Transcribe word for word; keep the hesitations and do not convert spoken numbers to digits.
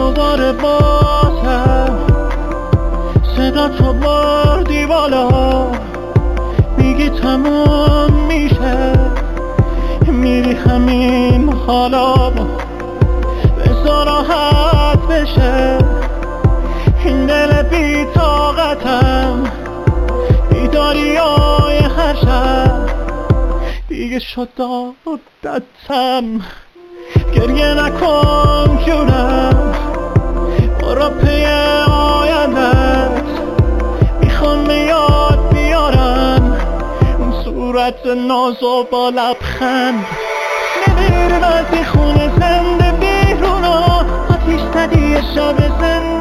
دوباره بازم صدا تو بردی بالا، میگی تموم میشه، میری همین حالا، بذار راحت بشه این دل بی طاقتم، بیداری های هر شب دیگه شد عادتم. گریه نکن جونم، برو پی آیندت، میخوام به یاد بیارم اون صورت نازو با لبخند. میمیرم از این خونه زنده بیرون، آتیش زدی شب زنده